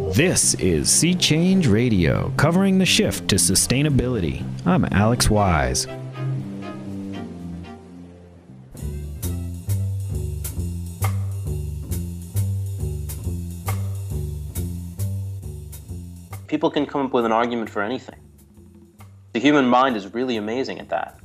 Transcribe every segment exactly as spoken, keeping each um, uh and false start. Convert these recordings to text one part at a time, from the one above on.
This is Sea Change Radio, covering the shift to sustainability. I'm Alex Wise. People can come up with an argument for anything. The human mind is really amazing at that.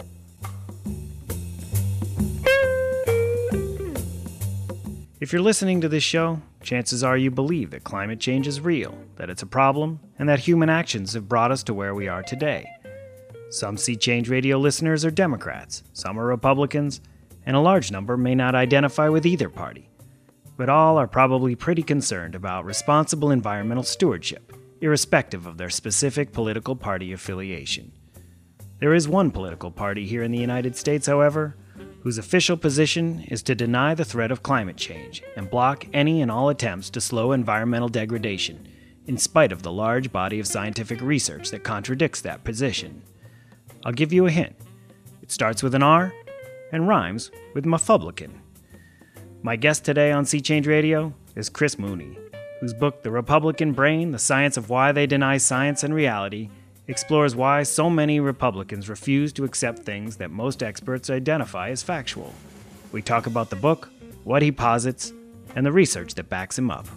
If you're listening to this show, chances are you believe that climate change is real, that it's a problem, and that human actions have brought us to where we are today. Some Sea Change Radio listeners are Democrats, some are Republicans, and a large number may not identify with either party. But all are probably pretty concerned about responsible environmental stewardship, irrespective of their specific political party affiliation. There is one political party here in the United States, however, whose official position is to deny the threat of climate change and block any and all attempts to slow environmental degradation, in spite of the large body of scientific research that contradicts that position. I'll give you a hint. It starts with an R and rhymes with Mupublican. My guest today on Sea Change Radio is Chris Mooney, whose book The Republican Brain, The Science of Why They Deny Science and Reality explores why so many Republicans refuse to accept things that most experts identify as factual. We talk about the book, what he posits, and the research that backs him up.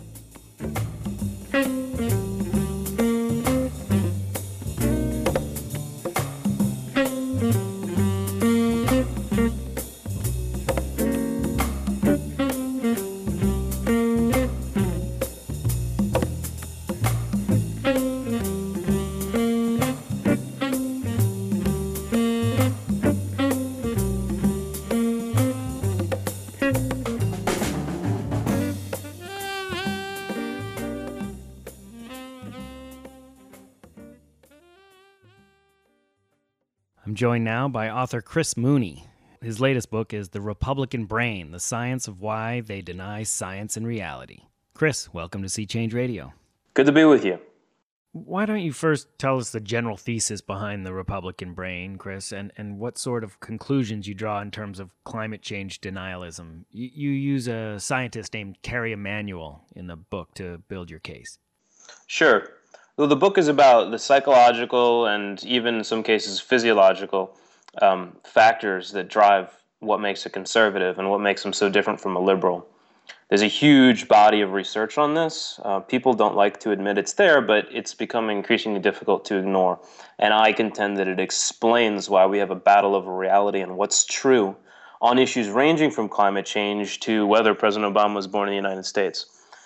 I'm joined now by author Chris Mooney. His latest book is The Republican Brain, The Science of Why They Deny Science and Reality. Chris, welcome to Sea Change Radio. Good to be with you. Why don't you first tell us the general thesis behind the Republican Brain, Chris, and, and what sort of conclusions you draw in terms of climate change denialism? You, you use a scientist named Kerry Emanuel in the book to build your case. Sure. Well, the book is about the psychological and even in some cases physiological um, factors that drive what makes a conservative and what makes them so different from a liberal. There's a huge body of research on this. Uh, people don't like to admit it's there, but it's becoming increasingly difficult to ignore. And I contend that it explains why we have a battle over reality and what's true on issues ranging from climate change to whether President Obama was born in the United States.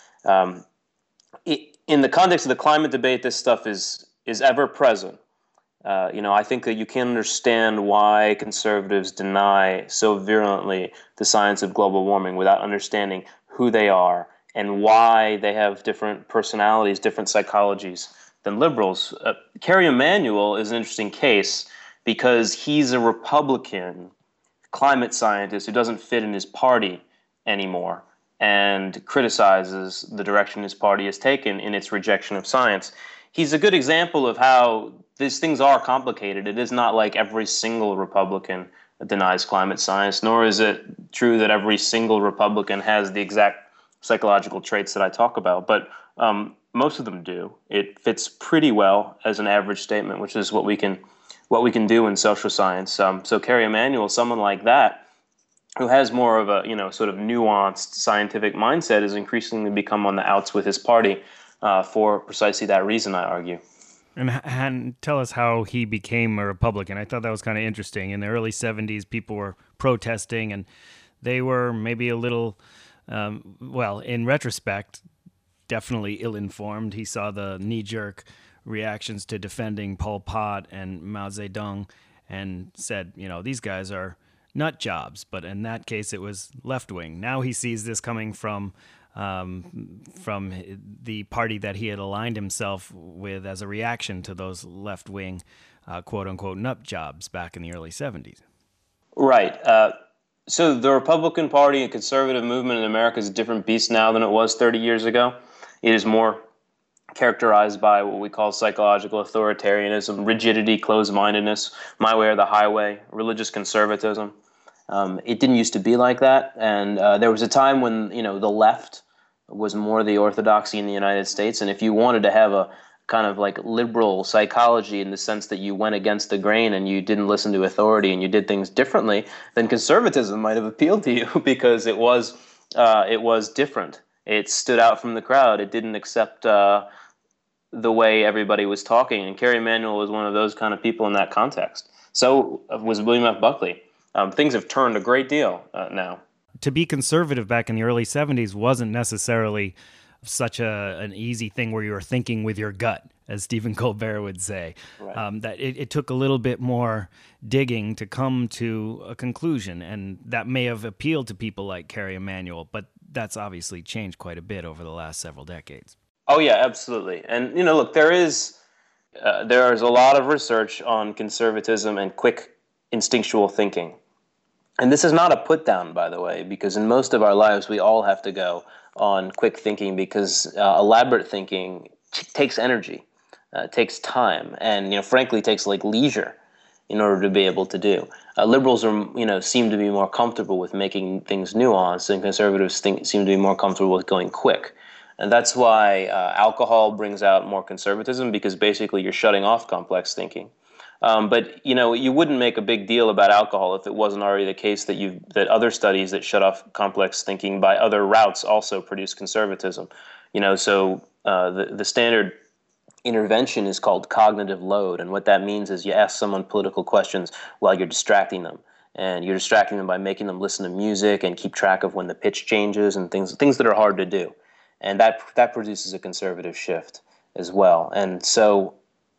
Um, it, In the context of the climate debate, this stuff is is ever present. Uh, you know, I think that you can't understand why conservatives deny so virulently the science of global warming without understanding who they are and why they have different personalities, different psychologies than liberals. Uh, Kerry Emanuel is an interesting case because he's a Republican climate scientist who doesn't fit in his party anymore and criticizes the direction his party has taken in its rejection of science. He's a good example of how these things are complicated. It is not like every single Republican denies climate science, nor is it true that every single Republican has the exact psychological traits that I talk about, but um, most of them do. It fits pretty well as an average statement, which is what we can what we can do in social science. Um, so Kerry Emanuel, someone like that, who has more of a, you know, sort of nuanced scientific mindset, has increasingly become on the outs with his party uh, for precisely that reason, I argue. And, and tell us how he became a Republican. I thought that was kind of interesting. In the early seventies, people were protesting, and they were maybe a little, um, well, in retrospect, definitely ill-informed. He saw the knee-jerk reactions to defending Pol Pot and Mao Zedong and said, you know, these guys are nut jobs, but in that case it was left-wing. Now he sees this coming from um, from the party that he had aligned himself with as a reaction to those left-wing uh, quote-unquote nut jobs back in the early seventies. Right. Uh, so the Republican Party and conservative movement in America is a different beast now than it was thirty years ago. It is more characterized by what we call psychological authoritarianism, rigidity, closed-mindedness, my way or the highway, religious conservatism. Um, it didn't used to be like that, and uh, there was a time when, you know, the left was more the orthodoxy in the United States. And if you wanted to have a kind of like liberal psychology in the sense that you went against the grain and you didn't listen to authority and you did things differently, then conservatism might have appealed to you because it was uh, it was different. It stood out from the crowd. It didn't accept uh, the way everybody was talking. And Kerry Emanuel was one of those kind of people in that context. So uh, was William F. Buckley. Um, things have turned a great deal uh, now. To be conservative back in the early seventies wasn't necessarily such a an easy thing where you were thinking with your gut, as Stephen Colbert would say. Right. Um, that it, it took a little bit more digging to come to a conclusion, and that may have appealed to people like Kerry Emanuel, but that's obviously changed quite a bit over the last several decades. Oh yeah, absolutely. And you know, look, there is uh, there is a lot of research on conservatism and quick instinctual thinking. And this is not a put down, by the way, because in most of our lives we all have to go on quick thinking because uh, elaborate thinking t- takes energy, uh, takes time, and you know, frankly, takes like leisure in order to be able to do. Uh, liberals are, you know, seem to be more comfortable with making things nuanced, and conservatives think, seem to be more comfortable with going quick. And that's why uh, alcohol brings out more conservatism, because basically you're shutting off complex thinking. Um, but you know, you wouldn't make a big deal about alcohol if it wasn't already the case that you that other studies that shut off complex thinking by other routes also produce conservatism. You know, so uh, the the standard intervention is called cognitive load, and what that means is you ask someone political questions while you're distracting them, and you're distracting them by making them listen to music and keep track of when the pitch changes and things things that are hard to do, and that that produces a conservative shift as well. And so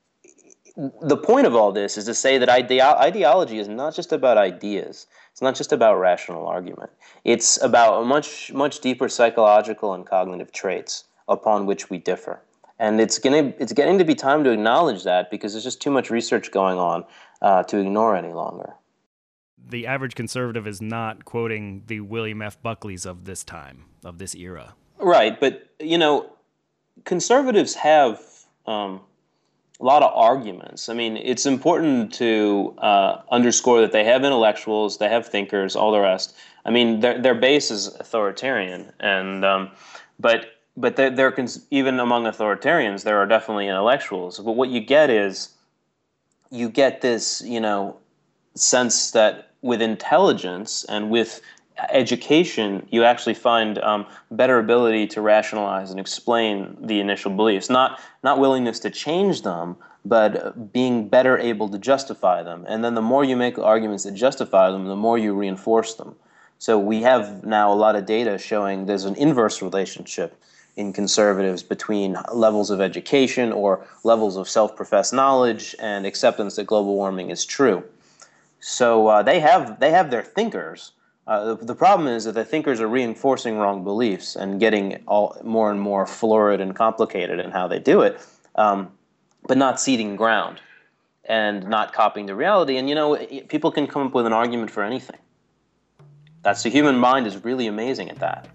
the point of all this is to say that ide- ideology is not just about ideas. It's not just about rational argument. It's about much, much deeper psychological and cognitive traits upon which we differ. And it's gonna, it's getting to be time to acknowledge that, because there's just too much research going on uh, to ignore any longer. The average conservative is not quoting the William F. Buckleys of this time, of this era. Right, but, you know, conservatives have um, a lot of arguments. I mean, it's important to uh, underscore that they have intellectuals, they have thinkers, all the rest. I mean, their their base is authoritarian, and um, but but they're, they're cons- even among authoritarians, there are definitely intellectuals. But what you get is you get this, you know, sense that with intelligence and with education, you actually find um, better ability to rationalize and explain the initial beliefs. Not not willingness to change them, but being better able to justify them. And then the more you make arguments that justify them, the more you reinforce them. So we have now a lot of data showing there's an inverse relationship in conservatives between levels of education or levels of self-professed knowledge and acceptance that global warming is true. So uh, they have they have their thinkers. Uh, the, the problem is that the thinkers are reinforcing wrong beliefs and getting all more and more florid and complicated in how they do it, um, but not ceding ground and not copying the reality. And you know, people can come up with an argument for anything. That's the human mind is really amazing at that.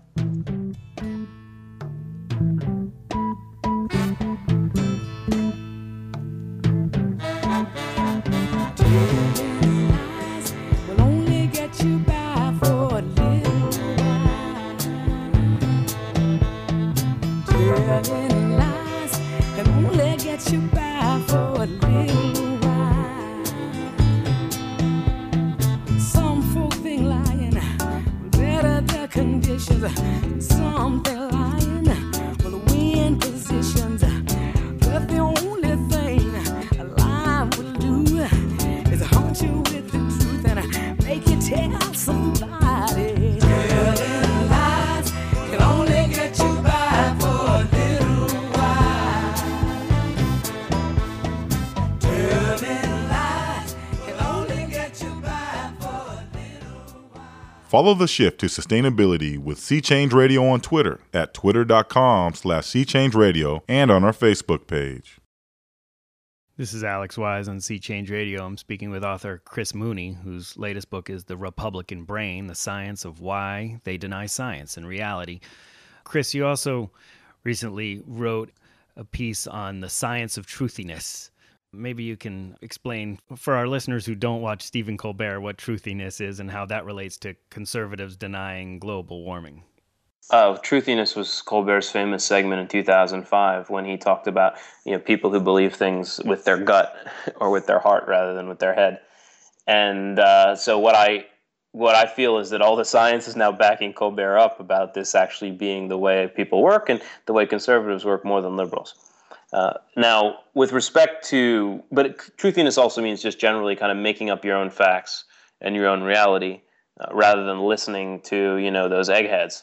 Follow the shift to sustainability with Sea Change Radio on Twitter at twitter.com slash Sea Change Radio and on our Facebook page. This is Alex Wise on Sea Change Radio. I'm speaking with author Chris Mooney, whose latest book is The Republican Brain, The Science of Why They Deny Science and Reality. Chris, you also recently wrote a piece on the science of truthiness. Maybe you can explain for our listeners who don't watch Stephen Colbert what truthiness is and how that relates to conservatives denying global warming. Uh, truthiness was Colbert's famous segment in two thousand five when he talked about you know people who believe things with their gut or with their heart rather than with their head. And uh, so what I what I feel is that all the science is now backing Colbert up about this actually being the way people work and the way conservatives work more than liberals. Uh, now, with respect to, but it, truthiness also means just generally kind of making up your own facts and your own reality uh, rather than listening to you know those eggheads.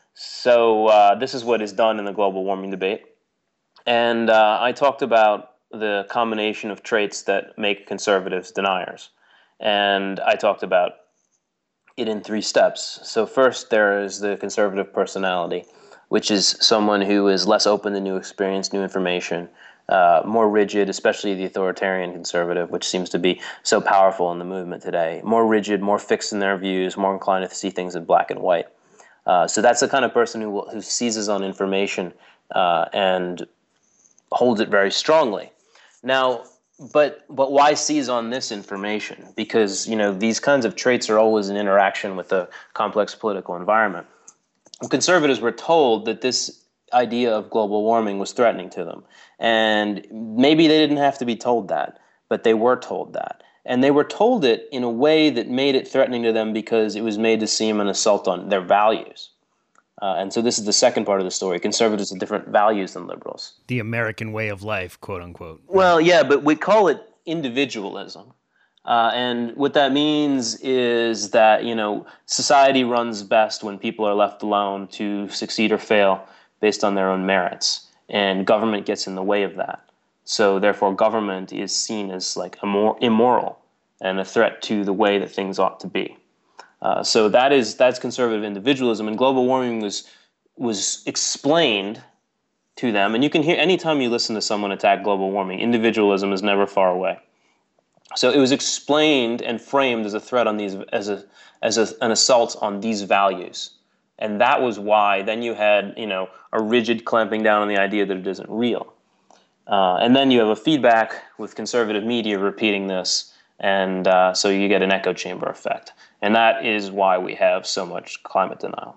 So uh, this is what is done in the global warming debate. And uh, I talked about the combination of traits that make conservatives deniers. And I talked about it in three steps. So first, there is the conservative personality, which is someone who is less open to new experience, new information, uh, more rigid, especially the authoritarian conservative, which seems to be so powerful in the movement today. More rigid, more fixed in their views, more inclined to see things in black and white. Uh, so that's the kind of person who, who seizes on information uh, and holds it very strongly. Now, but but why seize on this information? Because you know these kinds of traits are always in interaction with a complex political environment. Conservatives were told that this idea of global warming was threatening to them, and maybe they didn't have to be told that, but they were told that. And they were told it in a way that made it threatening to them because it was made to seem an assault on their values. Uh, and so this is the second part of the story. Conservatives have different values than liberals. The American way of life, quote unquote. Well, yeah, but we call it individualism. Uh, and what that means is that, you know, society runs best when people are left alone to succeed or fail based on their own merits. And government gets in the way of that. So therefore, government is seen as like immor- immoral and a threat to the way that things ought to be. Uh, so that is that's conservative individualism, and global warming was was explained to them. And you can hear anytime you listen to someone attack global warming, individualism is never far away. So it was explained and framed as a threat on these, as a as a, an assault on these values, and that was why then you had you know a rigid clamping down on the idea that it isn't real, uh, and then you have a feedback with conservative media repeating this, and uh, so you get an echo chamber effect. And that is why we have so much climate denial.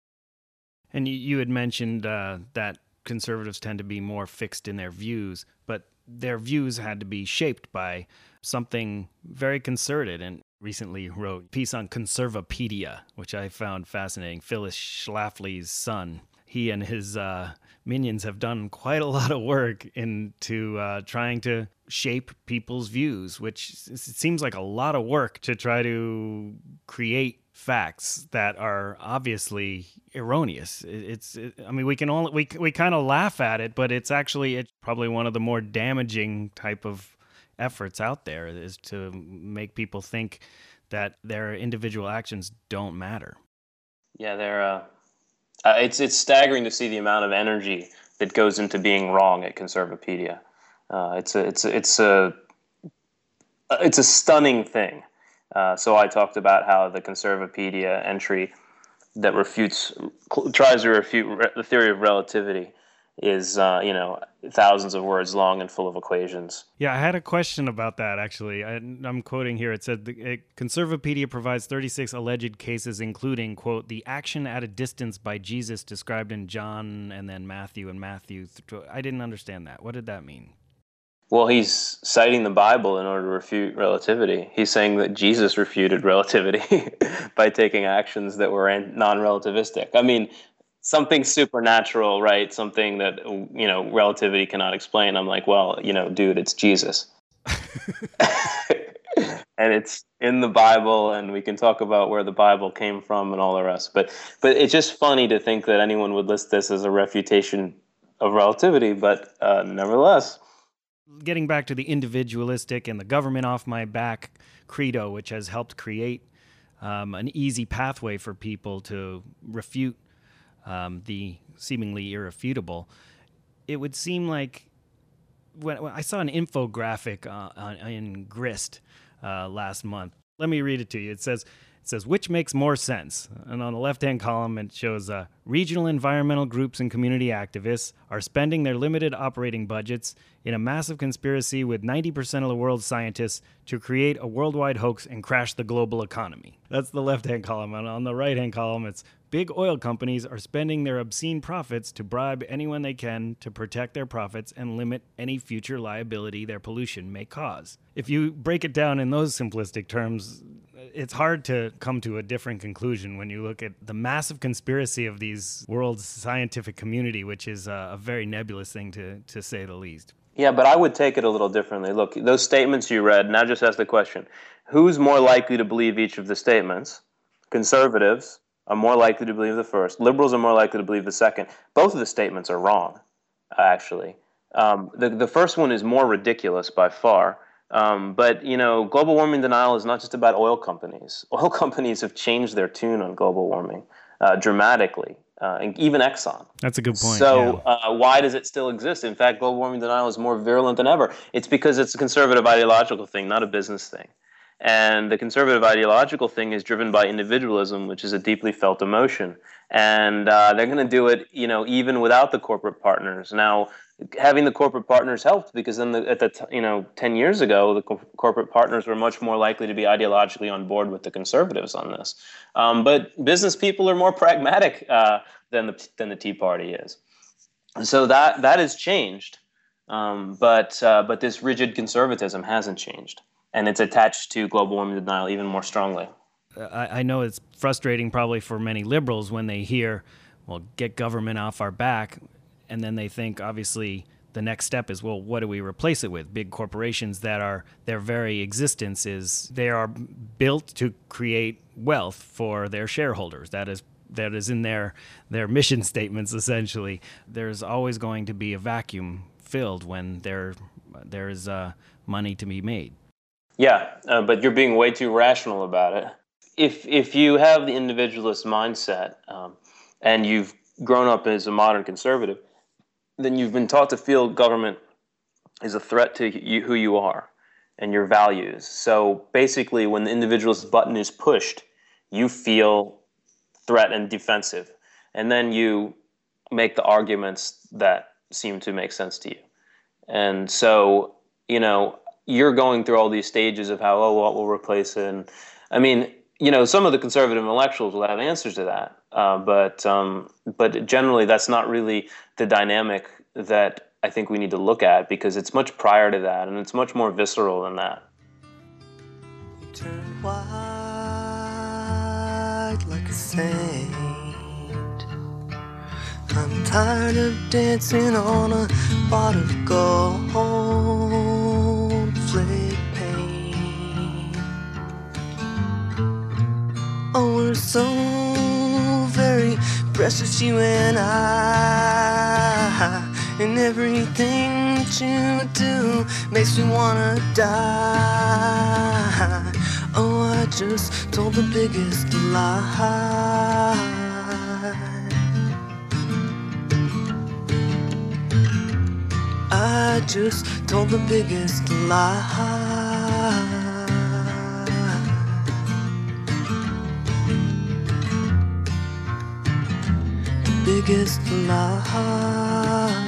And you, you had mentioned uh, that conservatives tend to be more fixed in their views, but their views had to be shaped by something very concerted. And recently wrote a piece on Conservapedia, which I found fascinating. Phyllis Schlafly's son. He and his uh, minions have done quite a lot of work into uh, trying to shape people's views, which it seems like a lot of work to try to create facts that are obviously erroneous. It, it's, it, I mean, we can only we we kind of laugh at it, but it's actually it's probably one of the more damaging type of efforts out there is to make people think that their individual actions don't matter. Yeah, they're. Uh... Uh, it's it's staggering to see the amount of energy that goes into being wrong at Conservapedia. Uh, it's a it's a, it's a it's a stunning thing. Uh, so I talked about how the Conservapedia entry that refutes tries to refute re- the theory of relativity is uh, you know thousands of words long and full of equations. Yeah, I had a question about that, actually. I, I'm quoting here. It said, the, it, Conservapedia provides thirty-six alleged cases, including, quote, the action at a distance by Jesus described in John and then Matthew and Matthew. I didn't understand that. What did that mean? Well, he's citing the Bible in order to refute relativity. He's saying that Jesus refuted relativity by taking actions that were non-relativistic. I mean, something supernatural, right? Something that, you know, relativity cannot explain. I'm like, well, you know, dude, it's Jesus. And it's in the Bible, and we can talk about where the Bible came from and all the rest. But but it's just funny to think that anyone would list this as a refutation of relativity, but uh, nevertheless. Getting back to the individualistic and the government off my back credo, which has helped create um, an easy pathway for people to refute Um, the seemingly irrefutable, it would seem like when, when I saw an infographic uh, on, in Grist uh, last month. Let me read it to you. It says, It says, which makes more sense? And on the left-hand column, it shows uh, regional environmental groups and community activists are spending their limited operating budgets in a massive conspiracy with ninety percent of the world's scientists to create a worldwide hoax and crash the global economy. That's the left-hand column. And on the right-hand column, it's big oil companies are spending their obscene profits to bribe anyone they can to protect their profits and limit any future liability their pollution may cause. If you break it down in those simplistic terms, it's hard to come to a different conclusion when you look at the massive conspiracy of these world's scientific community, which is a, a very nebulous thing to, to say the least. Yeah, but I would take it a little differently. Look, those statements you read, now just ask the question, who's more likely to believe each of the statements? Conservatives are more likely to believe the first. Liberals are more likely to believe the second. Both of the statements are wrong, actually. Um, the, the first one is more ridiculous by far. Um, but, you know, global warming denial is not just about oil companies. Oil companies have changed their tune on global warming uh, dramatically, uh, and even Exxon. That's a good point. So yeah. uh, why does it still exist? In fact, global warming denial is more virulent than ever. It's because it's a conservative ideological thing, not a business thing. And the conservative ideological thing is driven by individualism, which is a deeply felt emotion. And uh, they're going to do it, you know, even without the corporate partners. Now, having the corporate partners helped because then the, at the t- you know ten years ago, the co- corporate partners were much more likely to be ideologically on board with the conservatives on this. Um, but business people are more pragmatic uh, than the than the Tea Party is. So that that has changed. Um, but uh, but this rigid conservatism hasn't changed. And it's attached to global warming denial even more strongly. I, I know it's frustrating probably for many liberals when they hear, well, get government off our back. And then they think, obviously, the next step is, well, what do we replace it with? Big corporations that are, their very existence is, they are built to create wealth for their shareholders. That is that is in their, their mission statements, essentially. There's always going to be a vacuum filled when there there's uh, money to be made. Yeah, uh, but you're being way too rational about it. If if you have the individualist mindset um, and you've grown up as a modern conservative, then you've been taught to feel government is a threat to you, who you are and your values. So basically, when the individualist button is pushed, you feel threat and defensive. And then you make the arguments that seem to make sense to you. And so, you know, you're going through all these stages of how, oh, what will replace it? And I mean, you know, some of the conservative intellectuals will have answers to that. Uh, but um, but generally, that's not really the dynamic that I think we need to look at because it's much prior to that and it's much more visceral than that. You turn white like a saint. I'm tired of dancing on a pot of gold flake paint. Oh, we're so very precious, you and I. And everything that you do makes me wanna die. Oh, I just told the biggest lie. I just told the biggest lie. The biggest lie.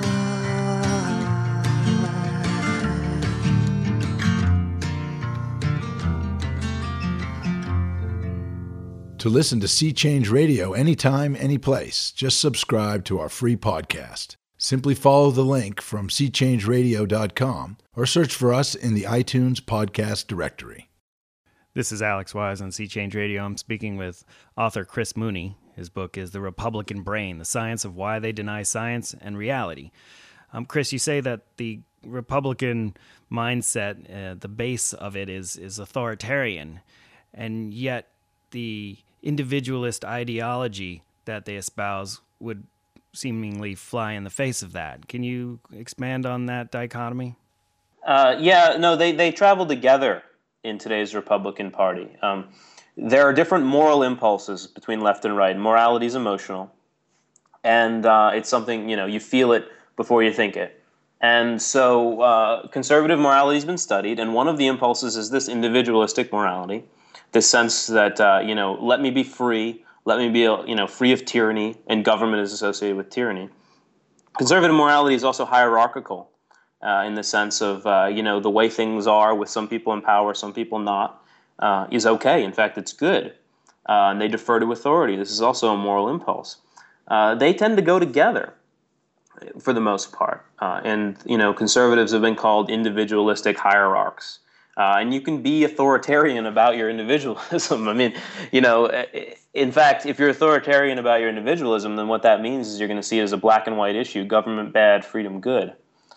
To listen to Sea Change Radio anytime, anyplace, just subscribe to our free podcast. Simply follow the link from sea change radio dot com or search for us in the iTunes podcast directory. This is Alex Wise on Sea Change Radio. I'm speaking with author Chris Mooney. His book is The Republican Brain, The Science of Why They Deny Science and Reality. Um, Chris, you say that the Republican mindset, uh, the base of it is is authoritarian, and yet the individualist ideology that they espouse would seemingly fly in the face of that. Can you expand on that dichotomy? Uh, yeah, no, they, they travel together in today's Republican Party. Um, there are different moral impulses between left and right. Morality is emotional, and uh, it's something, you know, you feel it before you think it. And so uh, conservative morality has been studied, and one of the impulses is this individualistic morality the sense that, uh, you know, let me be free, let me be, you know, free of tyranny, and government is associated with tyranny. Conservative morality is also hierarchical uh, in the sense of, uh, you know, the way things are with some people in power, some people not, uh, is okay. In fact, it's good. Uh, and they defer to authority. This is also a moral impulse. Uh, they tend to go together for the most part. Uh, and, you know, conservatives have been called individualistic hierarchs. Uh, and you can be authoritarian about your individualism. I mean, you know, in fact, if you're authoritarian about your individualism, then what that means is you're going to see it as a black and white issue, government bad, freedom good.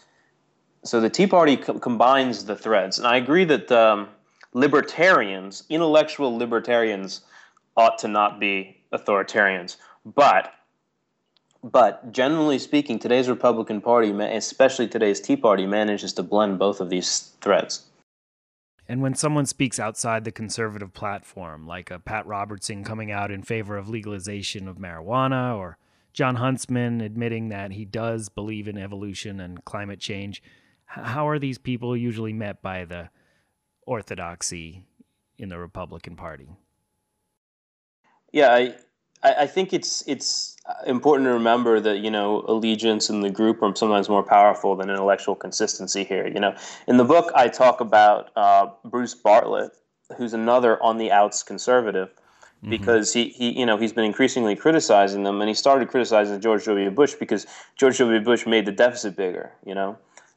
So the Tea Party co- combines the threads. And I agree that um, libertarians, intellectual libertarians, ought to not be authoritarians. But, but generally speaking, today's Republican Party, especially today's Tea Party, manages to blend both of these threads. And when someone speaks outside the conservative platform, like a Pat Robertson coming out in favor of legalization of marijuana, or John Huntsman admitting that he does believe in evolution and climate change, how are these people usually met by the orthodoxy in the Republican Party? Yeah, I, I think it's it's important to remember that, you know, allegiance and the group are sometimes more powerful than intellectual consistency here. You know, in the book I talk about uh, Bruce Bartlett, who's another on the outs conservative, mm-hmm. because he, he you know he's been increasingly criticizing them, and he started criticizing George W. Bush because George W. Bush made the deficit bigger, you know,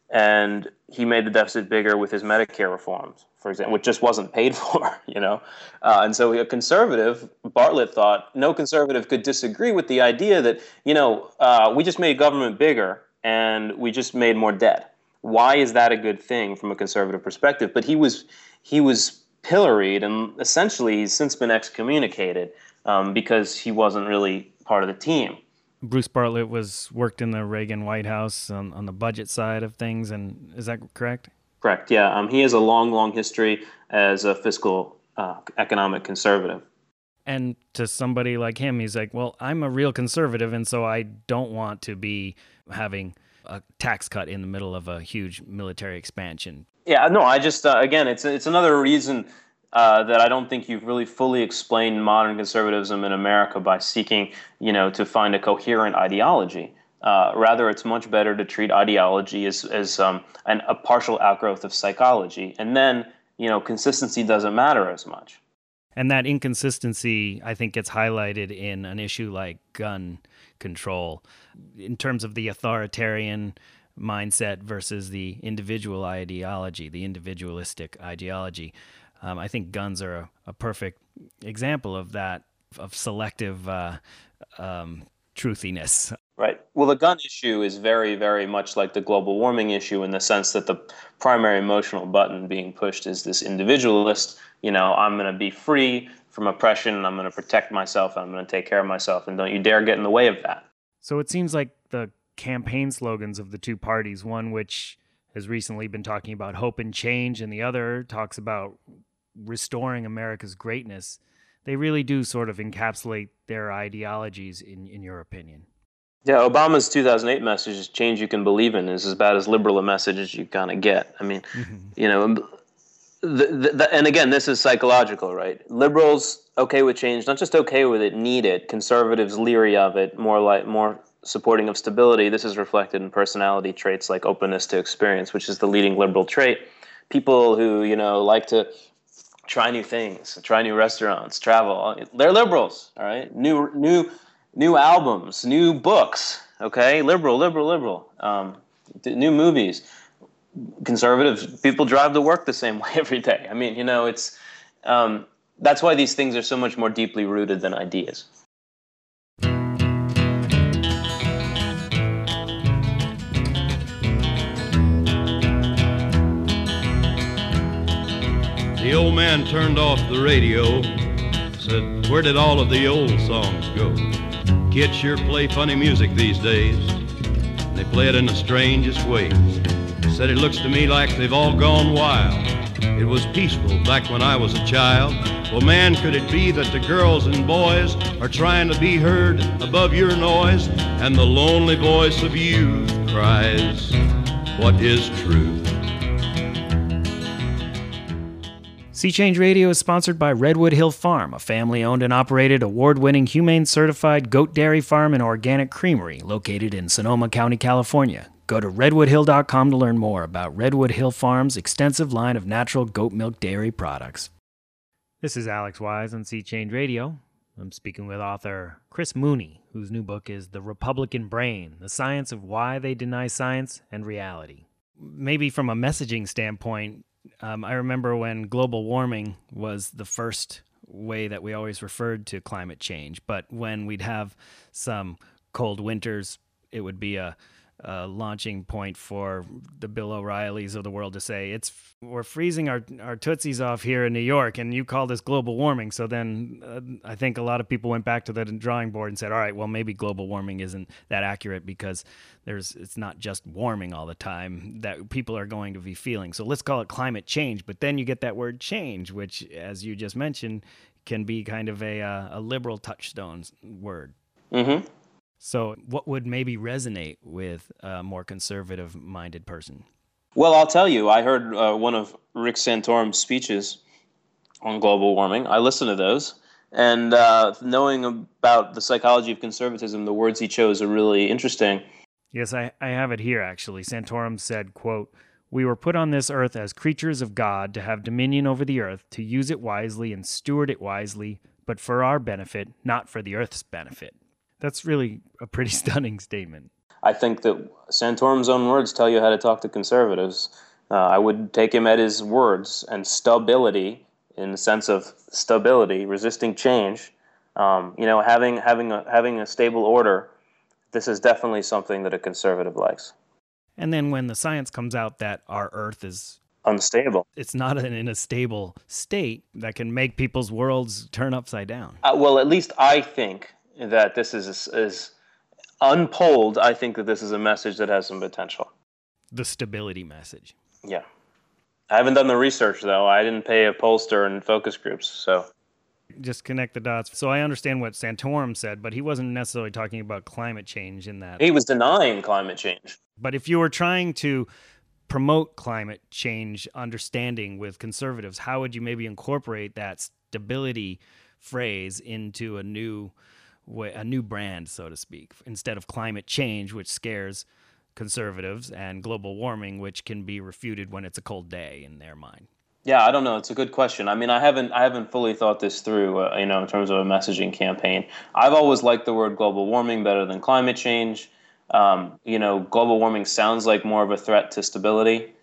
and he made the deficit bigger with his Medicare reforms, for example, which just wasn't paid for, you know. Uh, and so a conservative, Bartlett thought, no conservative could disagree with the idea that, you know, uh, we just made government bigger and we just made more debt. Why is that a good thing from a conservative perspective? But he was he was pilloried, and essentially he's since been excommunicated um, because he wasn't really part of the team. Bruce Bartlett was worked in the Reagan White House on, on the budget side of things, and is that correct? Correct, yeah. Um, he has a long, long history as a fiscal uh, economic conservative. And to somebody like him, he's like, well, I'm a real conservative, and so I don't want to be having a tax cut in the middle of a huge military expansion. Yeah, no, I just, uh, again, it's it's another reason uh, that I don't think you've really fully explained modern conservatism in America by seeking, you know, to find a coherent ideology. Uh, rather, it's much better to treat ideology as, as um, an, a partial outgrowth of psychology. And then, you know, consistency doesn't matter as much. And that inconsistency, I think, gets highlighted in an issue like gun control, in terms of the authoritarian mindset versus the individual ideology, the individualistic ideology. Um, I think guns are a, a perfect example of that, of selective uh, um, truthiness. Right. Well, the gun issue is very, very much like the global warming issue in the sense that the primary emotional button being pushed is this individualist, you know, I'm going to be free from oppression, and I'm going to protect myself, and I'm going to take care of myself, and don't you dare get in the way of that. So it seems like the campaign slogans of the two parties, one which has recently been talking about hope and change, and the other talks about restoring America's greatness, they really do sort of encapsulate their ideologies, in, in your opinion. Yeah, Obama's two thousand eight message is change you can believe in is about as liberal a message as you kind of get. I mean, mm-hmm. you know, the, the, the, and again, this is psychological, right? Liberals okay with change, not just okay with it, need it. Conservatives leery of it, more like more supporting of stability. This is reflected in personality traits like openness to experience, which is the leading liberal trait. People who, you know, like to try new things, try new restaurants, travel, they're liberals, all right? New, new. New albums, new books, okay? Liberal, liberal, liberal. Um, new movies. Conservative people drive to work the same way every day. I mean, you know, it's um, that's why these things are so much more deeply rooted than ideas. The old man turned off the radio, said, "Where did all of the old songs go? Kids sure play funny music these days. They play it in the strangest ways. Said it looks to me like they've all gone wild. It was peaceful back when I was a child. Well, man, could it be that the girls and boys are trying to be heard above your noise? And the lonely voice of youth cries, what is truth?" Sea Change Radio is sponsored by Redwood Hill Farm, a family-owned and operated, award-winning, humane-certified goat dairy farm and organic creamery located in Sonoma County, California. Go to redwood hill dot com to learn more about Redwood Hill Farm's extensive line of natural goat milk dairy products. This is Alex Wise on Sea Change Radio. I'm speaking with author Chris Mooney, whose new book is The Republican Brain, The Science of Why They Deny Science and Reality. Maybe from a messaging standpoint, um, I remember when global warming was the first way that we always referred to climate change, but when we'd have some cold winters, it would be a Uh, launching point for the Bill O'Reillys of the world to say, it's we're freezing our, our tootsies off here in New York, and you call this global warming. So then uh, I think a lot of people went back to the drawing board and said, all right, well, maybe global warming isn't that accurate because there's it's not just warming all the time that people are going to be feeling. So let's call it climate change. But then you get that word change, which, as you just mentioned, can be kind of a, uh, a liberal touchstone word. Mm-hmm. So what would maybe resonate with a more conservative-minded person? Well, I'll tell you, I heard uh, one of Rick Santorum's speeches on global warming. I listened to those. And uh, knowing about the psychology of conservatism, the words he chose are really interesting. Yes, I, I have it here, actually. Santorum said, quote, "We were put on this earth as creatures of God to have dominion over the earth, to use it wisely and steward it wisely, but for our benefit, not for the earth's benefit." That's really a pretty stunning statement. I think that Santorum's own words tell you how to talk to conservatives. Uh, I would take him at his words, and stability, in the sense of stability, resisting change, um, you know, having having a, having a stable order, this is definitely something that a conservative likes. And then when the science comes out that our earth is unstable, it's not in, in a stable state, that can make people's worlds turn upside down. Uh, well, at least I think that this is, is unpolled, I think that this is a message that has some potential. The stability message. Yeah. I haven't done the research, though. I didn't pay a pollster and focus groups, so. Just connect the dots. So I understand what Santorum said, but he wasn't necessarily talking about climate change in that. He was denying climate change. But if you were trying to promote climate change understanding with conservatives, how would you maybe incorporate that stability phrase into a new way, a new brand, so to speak, instead of climate change, which scares conservatives, and global warming, which can be refuted when it's a cold day in their mind? Yeah, I don't know. It's a good question. I mean, I haven't I haven't fully thought this through, uh, you know, in terms of a messaging campaign. I've always liked the word global warming better than climate change. Um, you know, global warming sounds like more of a threat to stability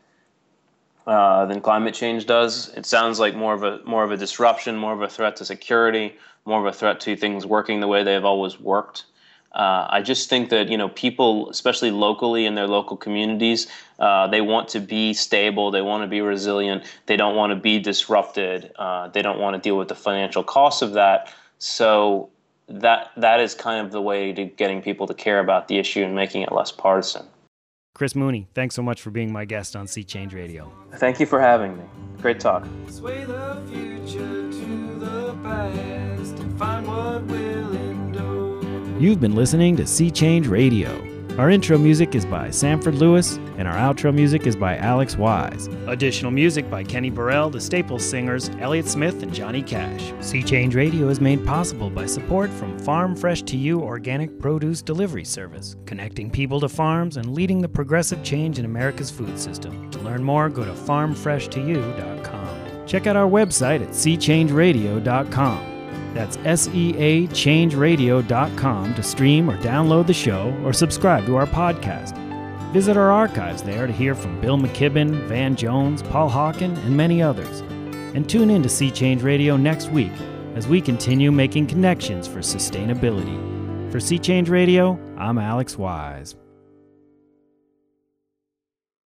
uh, than climate change does. It sounds like more of a more of a disruption, more of a threat to security, more of a threat to things working the way they've always worked. Uh, I just think that, you know, people, especially locally in their local communities, uh, they want to be stable. They want to be resilient. They don't want to be disrupted. Uh, they don't want to deal with the financial costs of that. So that that is kind of the way to getting people to care about the issue and making it less partisan. Chris Mooney, thanks so much for being my guest on Sea Change Radio. Thank you for having me. Great talk. Sway the future to the past and find what will endure. You've been listening to Sea Change Radio. Our intro music is by Sanford Lewis, and our outro music is by Alex Wise. Additional music by Kenny Burrell, the Staples Singers, Elliott Smith, and Johnny Cash. Sea Change Radio is made possible by support from Farm Fresh to You Organic Produce Delivery Service, connecting people to farms and leading the progressive change in America's food system. To learn more, go to farm fresh to you dot com. Check out our website at sea change radio dot com. That's S E A change radio dot com to stream or download the show or subscribe to our podcast. Visit our archives there to hear from Bill McKibben, Van Jones, Paul Hawken, and many others. And tune in to Sea Change Radio next week as we continue making connections for sustainability. For Sea Change Radio, I'm Alex Wise.